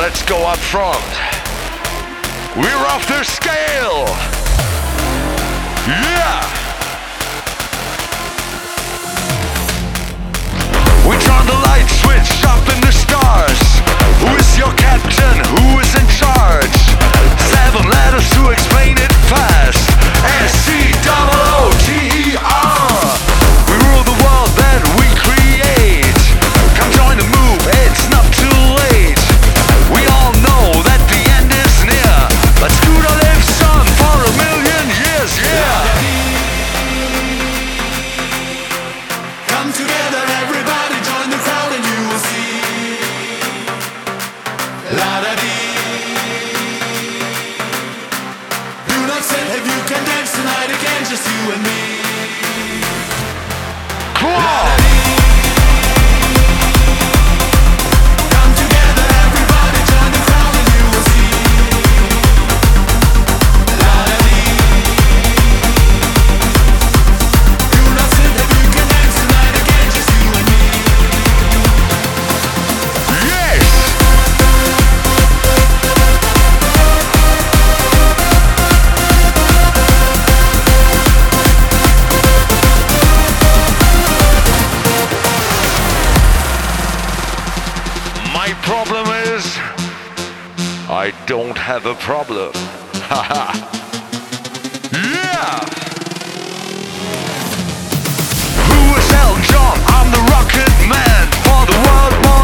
let's go up front. We're off the scale. Yeah. We turn the light switch up in the stars. Who is your captain? Who is in charge? 7 letters to explain it fast. SCOOTER. We rule the world that we create. Come join the move, it's not too late. We all know that the end is near. But Scooter lives on for 1,000,000 years, yeah. Come together, everybody, join the crowd and you will see. La-da-dee. Do not sit if you can dance tonight again, just you and me. Come on. Come together, everybody, join the crowd and you will see. La-da-dee. Do not sit if you can dance tonight again, just you and me. Yes. My problem is I don't have a problem. Haha. Yeah. Who is Elton John? I'm the Rocket Man. For the world more